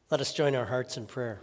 Let us join our hearts in prayer.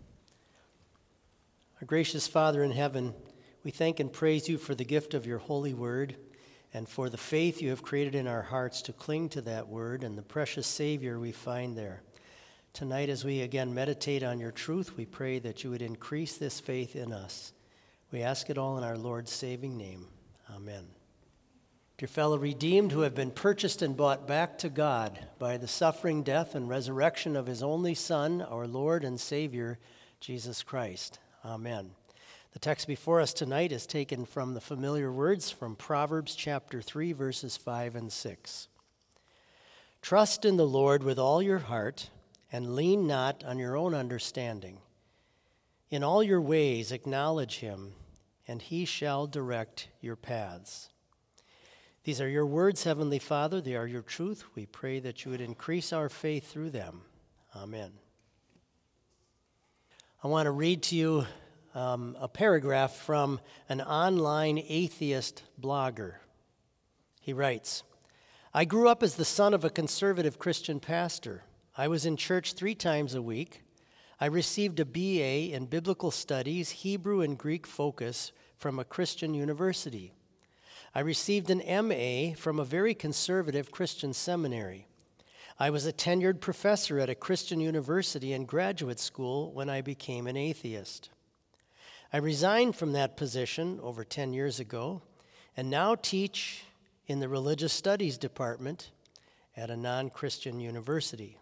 Our gracious Father in heaven, we thank and praise you for the gift of your holy word and for the faith you have created in our hearts to cling to that word and the precious Savior we find there. Tonight, as we again meditate on your truth, we pray that you would increase this faith in us. We ask it all in our Lord's saving name. Amen. Dear fellow redeemed who have been purchased and bought back to God by the suffering, death, and resurrection of his only Son, our Lord and Savior, Jesus Christ. Amen. The text before us tonight is taken from the familiar words from Proverbs chapter 3, verses 5 and 6. Trust in the Lord with all your heart, and lean not on your own understanding. In all your ways acknowledge him, and he shall direct your paths. These are your words, Heavenly Father. They are your truth. We pray that you would increase our faith through them. Amen. I want to read to you a paragraph from an online atheist blogger. He writes, I grew up as the son of a conservative Christian pastor. I was in church 3 times a week. I received a BA in Biblical Studies, Hebrew and Greek focus from a Christian university. I received an MA from a very conservative Christian seminary. I was a tenured professor at a Christian university and graduate school when I became an atheist. I resigned from that position over 10 years ago and now teach in the religious studies department at a non-Christian university.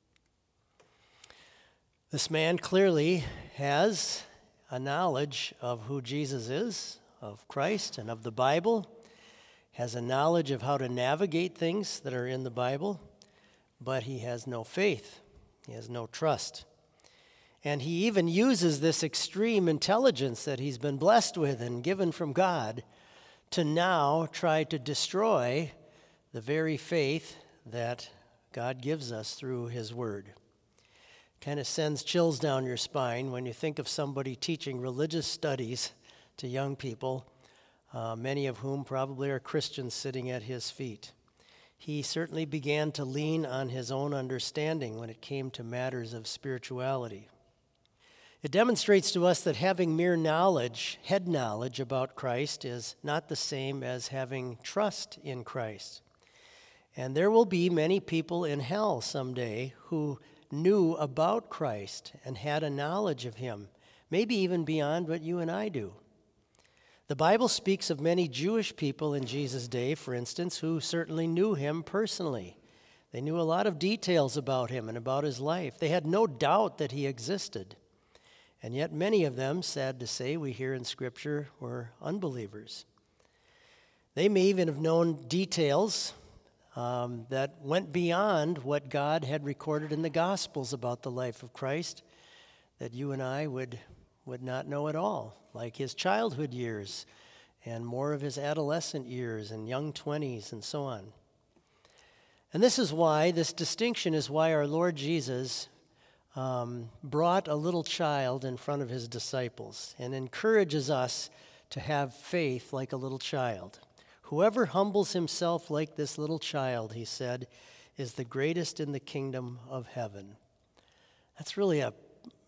This man clearly has a knowledge of who Jesus is, of Christ, and of the Bible, has a knowledge of how to navigate things that are in the Bible, but he has no faith. He has no trust. And he even uses this extreme intelligence that he's been blessed with and given from God to now try to destroy the very faith that God gives us through his word. Kind of sends chills down your spine when you think of somebody teaching religious studies to young people, many of whom probably are Christians sitting at his feet. He certainly began to lean on his own understanding when it came to matters of spirituality. It demonstrates to us that having mere knowledge, head knowledge about Christ is not the same as having trust in Christ. And there will be many people in hell someday who knew about Christ and had a knowledge of him, maybe even beyond what you and I do. The Bible speaks of many Jewish people in Jesus' day, for instance, who certainly knew him personally. They knew a lot of details about him and about his life. They had no doubt that he existed. And yet many of them, sad to say, we hear in Scripture, were unbelievers. They may even have known details that went beyond what God had recorded in the Gospels about the life of Christ that you and I would not know at all, like his childhood years and more of his adolescent years and young 20s and so on. And this distinction is why our Lord Jesus brought a little child in front of his disciples and encourages us to have faith like a little child. Whoever humbles himself like this little child, he said, is the greatest in the kingdom of heaven. That's really an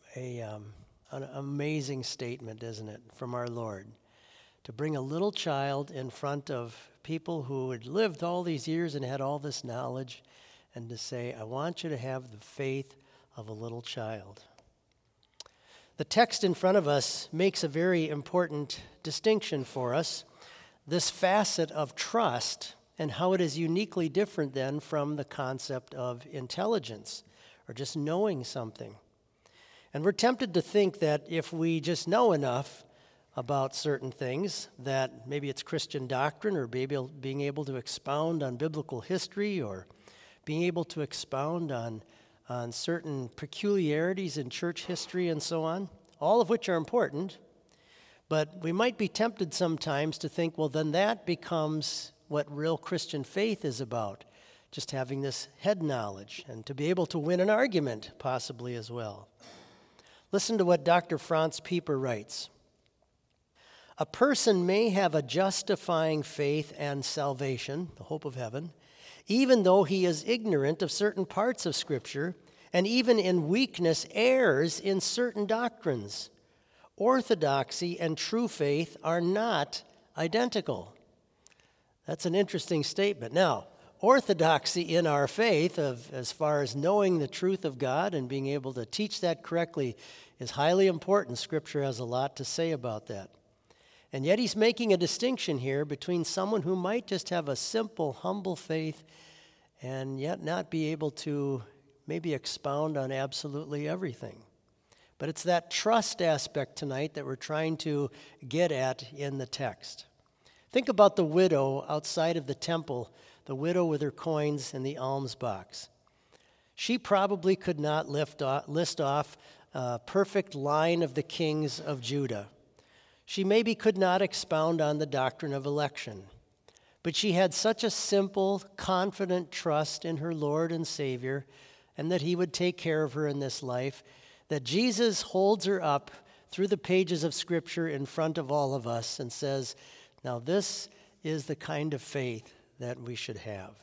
amazing statement, isn't it, from our Lord? To bring a little child in front of people who had lived all these years and had all this knowledge, and to say, I want you to have the faith of a little child. The text in front of us makes a very important distinction for us, this facet of trust and how it is uniquely different then from the concept of intelligence or just knowing something. And we're tempted to think that if we just know enough about certain things, that maybe it's Christian doctrine or maybe being able to expound on biblical history or being able to expound on certain peculiarities in church history and so on, all of which are important. But we might be tempted sometimes to think, well, then that becomes what real Christian faith is about, just having this head knowledge and to be able to win an argument possibly as well. Listen to what Dr. Franz Pieper writes. A person may have a justifying faith and salvation, the hope of heaven, even though he is ignorant of certain parts of Scripture and even in weakness errs in certain doctrines. Orthodoxy and true faith are not identical. That's an interesting statement. Now, orthodoxy in our faith, as far as knowing the truth of God and being able to teach that correctly, is highly important. Scripture has a lot to say about that. And yet he's making a distinction here between someone who might just have a simple, humble faith and yet not be able to maybe expound on absolutely everything. But it's that trust aspect tonight that we're trying to get at in the text. Think about the widow outside of the temple, the widow with her coins in the alms box. She probably could not list off a perfect line of the kings of Judah. She maybe could not expound on the doctrine of election. But she had such a simple, confident trust in her Lord and Savior, and that he would take care of her in this life, that Jesus holds her up through the pages of Scripture in front of all of us and says, now this is the kind of faith that we should have.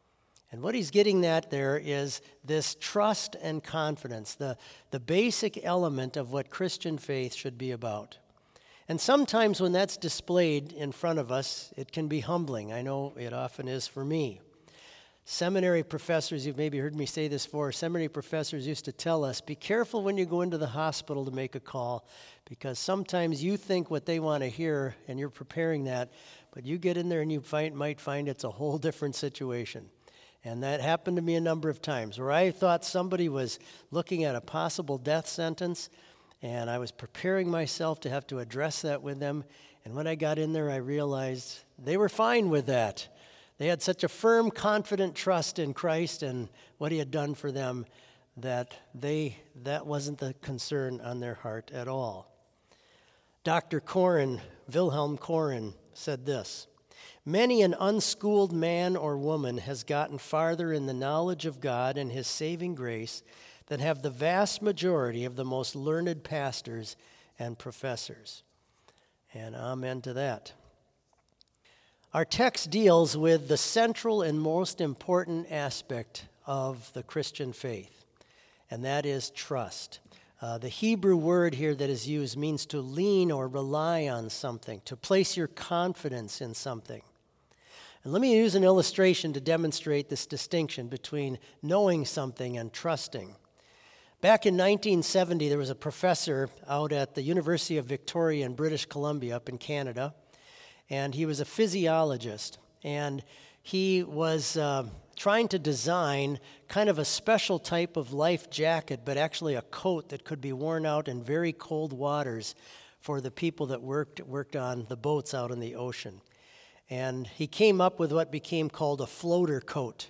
And what he's getting at there is this trust and confidence, the basic element of what Christian faith should be about. And sometimes when that's displayed in front of us, it can be humbling. I know it often is for me. Seminary professors, you've maybe heard me say this before, seminary professors used to tell us, be careful when you go into the hospital to make a call, because sometimes you think what they want to hear and you're preparing that, but you get in there and you might find it's a whole different situation. And that happened to me a number of times where I thought somebody was looking at a possible death sentence, and I was preparing myself to have to address that with them. And when I got in there, I realized they were fine with that. They had such a firm, confident trust in Christ and what he had done for them that wasn't the concern on their heart at all. Dr. Koren, Wilhelm Koren, said this: many an unschooled man or woman has gotten farther in the knowledge of God and his saving grace than have the vast majority of the most learned pastors and professors. And amen to that. Our text deals with the central and most important aspect of the Christian faith, and that is trust. The Hebrew word here that is used means to lean or rely on something, to place your confidence in something. And let me use an illustration to demonstrate this distinction between knowing something and trusting. Back in 1970, there was a professor out at the University of Victoria in British Columbia up in Canada, and he was a physiologist, and he was trying to design kind of a special type of life jacket, but actually a coat that could be worn out in very cold waters for the people that worked on the boats out in the ocean. And he came up with what became called a floater coat.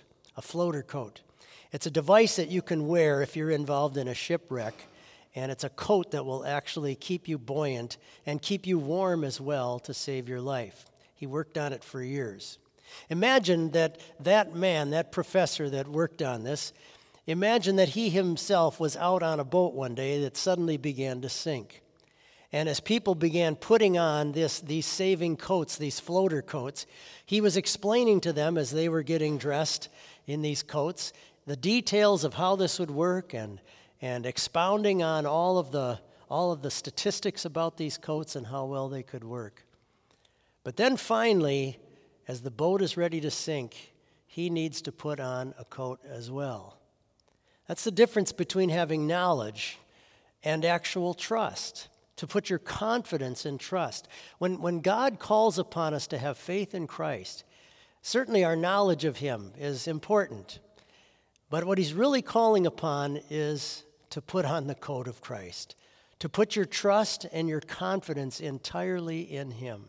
It's a device that you can wear if you're involved in a shipwreck, and it's a coat that will actually keep you buoyant and keep you warm as well to save your life. He worked on it for years. Imagine that man, that professor that worked on this, imagine that he himself was out on a boat one day that suddenly began to sink. And as people began putting on these saving coats, these floater coats, he was explaining to them as they were getting dressed in these coats the details of how this would work and expounding on all of the statistics about these coats and how well they could work. But then finally, as the boat is ready to sink, he needs to put on a coat as well. That's the difference between having knowledge and actual trust, to put your confidence in trust. When God calls upon us to have faith in Christ, certainly our knowledge of him is important. But what he's really calling upon is to put on the coat of Christ, to put your trust and your confidence entirely in him.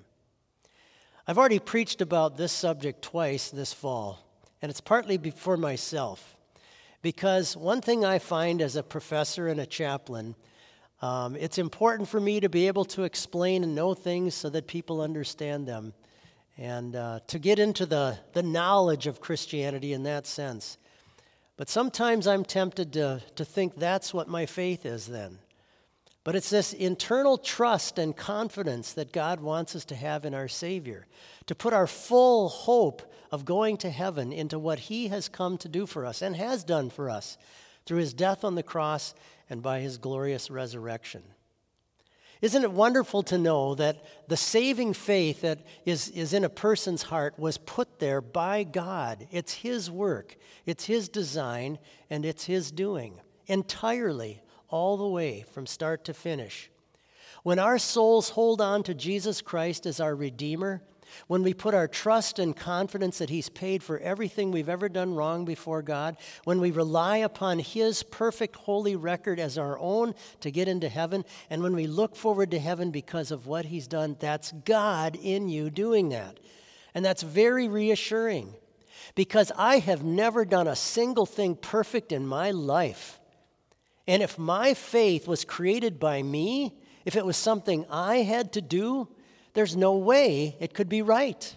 I've already preached about this subject twice this fall, and it's partly for myself, because one thing I find as a professor and a chaplain, it's important for me to be able to explain and know things so that people understand them, and to get into the knowledge of Christianity in that sense. But sometimes I'm tempted to think that's what my faith is then. But it's this internal trust and confidence that God wants us to have in our Savior, to put our full hope of going to heaven into what he has come to do for us and has done for us, through his death on the cross and by his glorious resurrection. Isn't it wonderful to know that the saving faith that is in a person's heart was put there by God? It's his work, it's his design, and it's his doing, entirely, all the way from start to finish. When our souls hold on to Jesus Christ as our Redeemer, when we put our trust and confidence that he's paid for everything we've ever done wrong before God, when we rely upon his perfect holy record as our own to get into heaven, and when we look forward to heaven because of what he's done, that's God in you doing that. And that's very reassuring, because I have never done a single thing perfect in my life. And if my faith was created by me, if it was something I had to do, there's no way it could be right.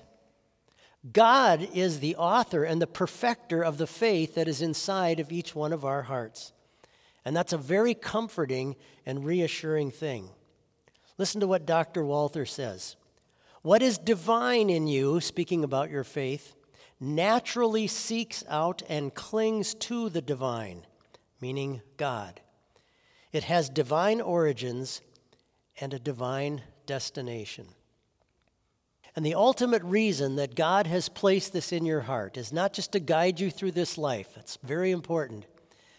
God is the author and the perfecter of the faith that is inside of each one of our hearts. And that's a very comforting and reassuring thing. Listen to what Dr. Walther says. What is divine in you, speaking about your faith, naturally seeks out and clings to the divine, meaning God. It has divine origins and a divine destination. And the ultimate reason that God has placed this in your heart is not just to guide you through this life, that's very important,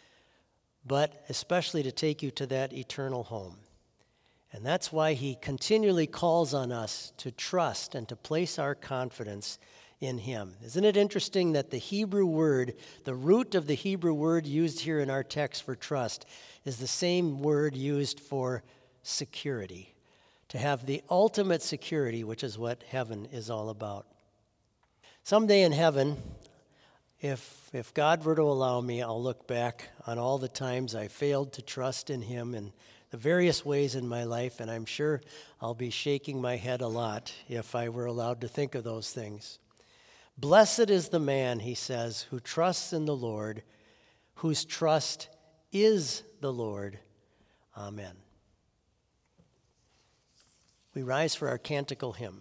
but especially to take you to that eternal home. And that's why he continually calls on us to trust and to place our confidence in him. Isn't it interesting that the Hebrew word, the root of the Hebrew word used here in our text for trust, is the same word used for security? To have the ultimate security, which is what heaven is all about. Someday in heaven, if God were to allow me, I'll look back on all the times I failed to trust in him in the various ways in my life, and I'm sure I'll be shaking my head a lot if I were allowed to think of those things. Blessed is the man, he says, who trusts in the Lord, whose trust is the Lord. Amen. We rise for our canticle hymn.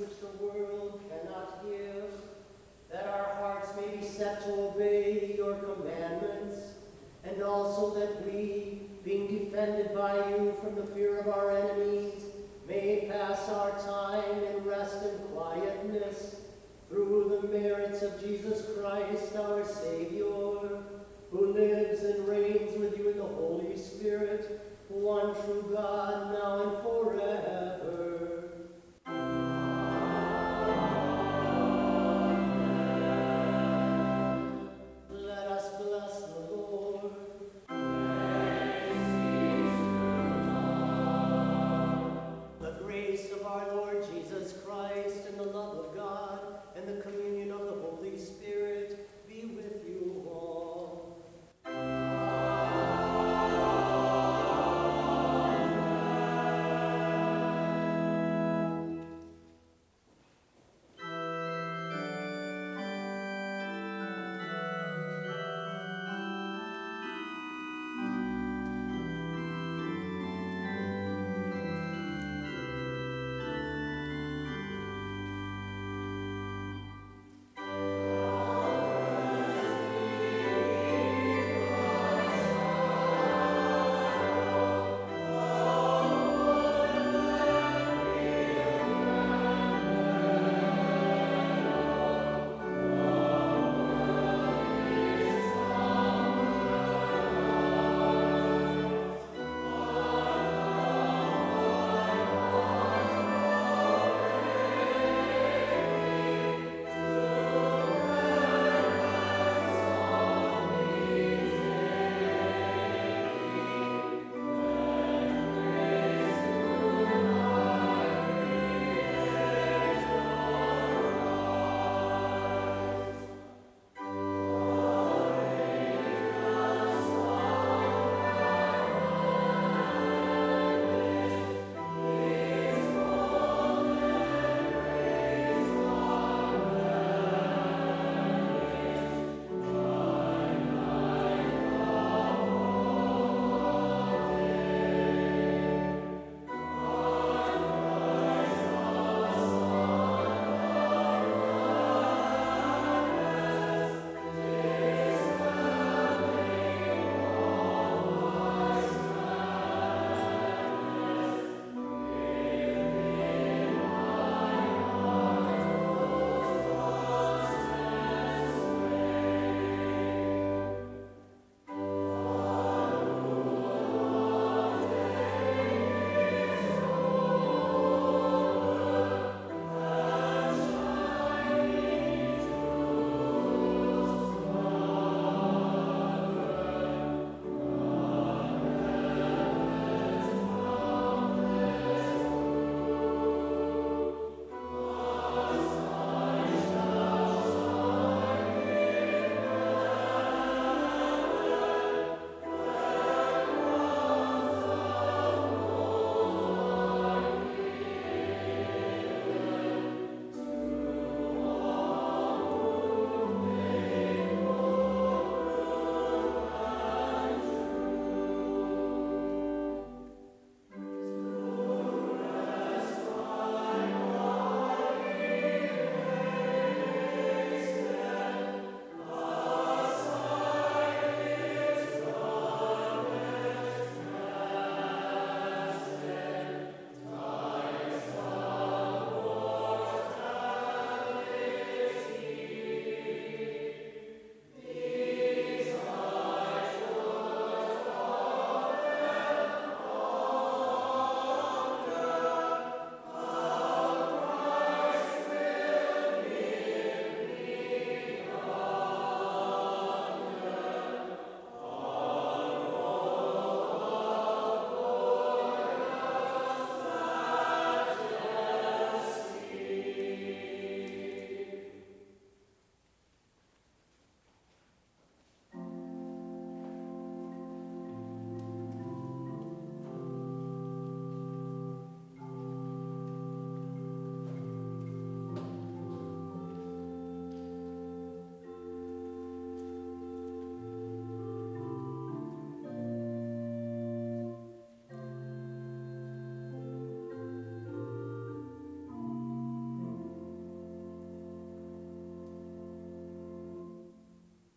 which the world cannot give, that our hearts may be set to obey your commandments, and also that we, being defended by you from the fear of our enemies, may pass our time in rest and quietness, through the merits of Jesus Christ, our Savior, who lives and reigns with you in the Holy Spirit, one true God, now and forever.